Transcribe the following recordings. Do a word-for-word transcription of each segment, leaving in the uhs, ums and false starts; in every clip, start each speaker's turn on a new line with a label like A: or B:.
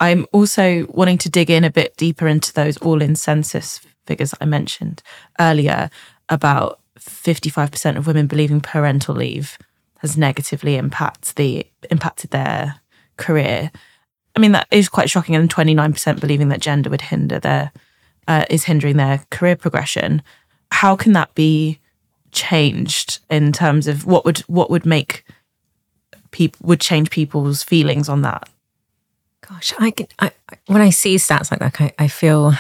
A: I'm also wanting to dig in a bit deeper into those all-in census figures that I mentioned earlier about fifty-five percent of women believing parental leave has negatively impact the, impacted their career. I mean, that is quite shocking. And twenty-nine percent believing that gender would hinder their, uh, is hindering their career progression. How can that be changed in terms of what would, what would make people, would change people's feelings on that?
B: Gosh, I, can, I when I see stats like that, I, I feel,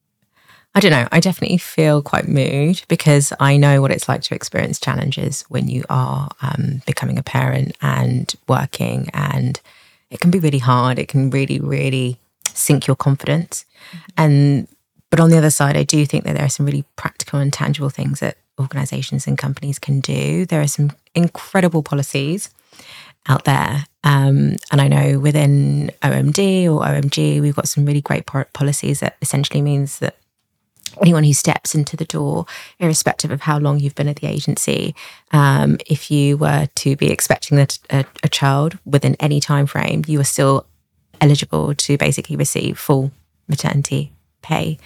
B: I don't know, I definitely feel quite moved because I know what it's like to experience challenges when you are um, becoming a parent and working, and it can be really hard. It can really, really sink your confidence. Mm-hmm. And but on the other side, I do think that there are some really practical and tangible things that organisations and companies can do. There are some incredible policies out there. Um, and I know within O M D or O M G, we've got some really great policies that essentially means that anyone who steps into the door, irrespective of how long you've been at the agency, um, if you were to be expecting a, a, a child within any time frame, you are still eligible to basically receive full maternity pay.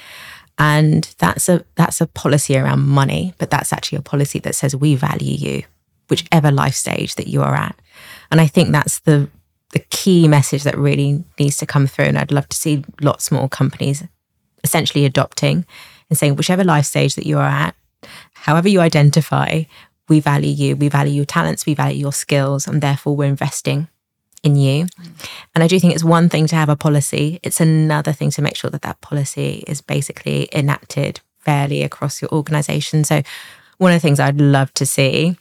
B: And that's a that's a policy around money, but that's actually a policy that says we value you, whichever life stage that you are at. And I think that's the the key message that really needs to come through. And I'd love to see lots more companies essentially adopting and saying, whichever life stage that you are at, however you identify, we value you, we value your talents, we value your skills, and therefore we're investing in you. Mm. And I do think it's one thing to have a policy. It's another thing to make sure that that policy is basically enacted fairly across your organisation. So one of the things I'd love to see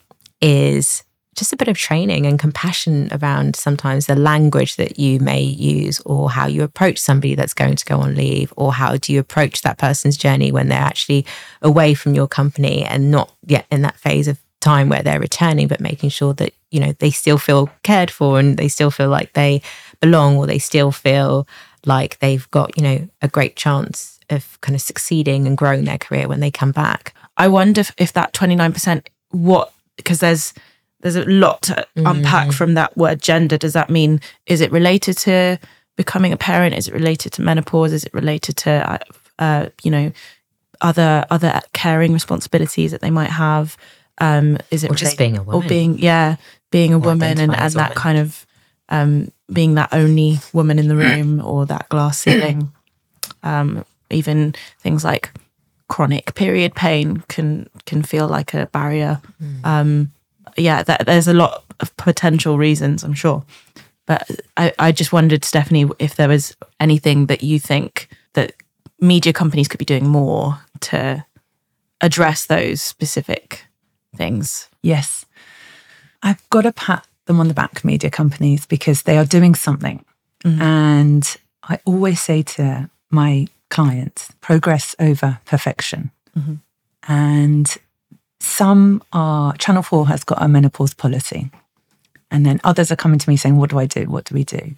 B: is just a bit of training and compassion around sometimes the language that you may use, or how you approach somebody that's going to go on leave, or how do you approach that person's journey when they're actually away from your company and not yet in that phase of time where they're returning, but making sure that, you know, they still feel cared for and they still feel like they belong, or they still feel like they've got, you know, a great chance of kind of succeeding and growing their career when they come back.
A: I wonder if, if that twenty-nine percent, what, because there's there's a lot to mm. unpack from that word gender. Does that mean, is it related to becoming a parent? Is it related to menopause? Is it related to, uh, you know, other other caring responsibilities that they might have? Um, is it
B: or just
A: related,
B: being a woman?
A: Or being, yeah, being a or woman and, and that woman. kind of um, being that only woman in the room, or that glass ceiling. Um, even things like chronic period pain can can feel like a barrier. Mm. Um, yeah, that, there's a lot of potential reasons, I'm sure. But I, I just wondered, Stephanie, if there was anything that you think that media companies could be doing more to address those specific things.
C: Yes. I've got to pat them on the back, media companies, because they are doing something. Mm-hmm. And I always say to my clients, progress over perfection. Mm-hmm. And some are, Channel four has got a menopause policy. And then others are coming to me saying, what do I do? What do we do?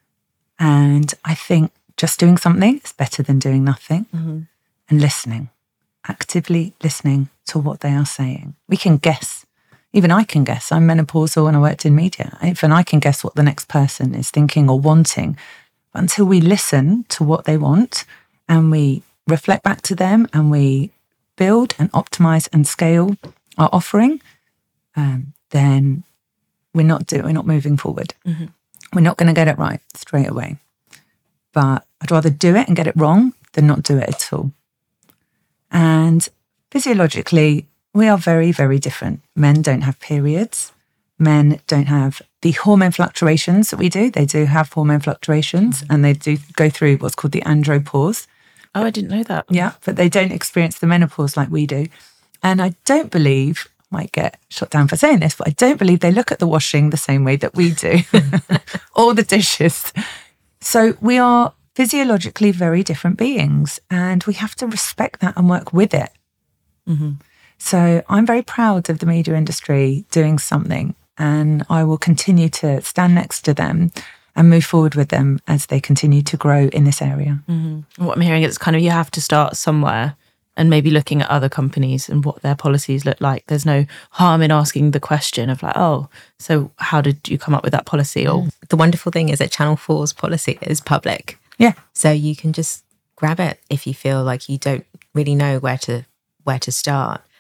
C: And I think just doing something is better than doing nothing. Mm-hmm. And listening, actively listening to what they are saying. We can guess. Even I can guess. I'm menopausal and I worked in media. Even I can guess what the next person is thinking or wanting. But until we listen to what they want and we reflect back to them and we build and optimize and scale our offering, um, then we're not do, we're not moving forward. Mm-hmm. We're not going to get it right straight away. But I'd rather do it and get it wrong than not do it at all. And physiologically, we are very, very different. Men don't have periods. Men don't have the hormone fluctuations that we do. They do have hormone fluctuations, mm-hmm. and they do go through what's called the andropause.
A: Oh, I didn't know that.
C: Yeah, but they don't experience the menopause like we do. And I don't believe, might get shot down for saying this, but I don't believe they look at the washing the same way that we do, or the dishes. So we are physiologically very different beings, and we have to respect that and work with it. Mm-hmm. So I'm very proud of the media industry doing something, and I will continue to stand next to them and move forward with them as they continue to grow in this area.
A: Mm-hmm. What I'm hearing is kind of you have to start somewhere, and maybe looking at other companies and what their policies look like. There's no harm in asking the question of like, oh, so how did you come up with that policy? Or
B: the wonderful thing is that Channel four's policy is public.
C: Yeah.
B: So you can just grab it if you feel like you don't really know where to where to start.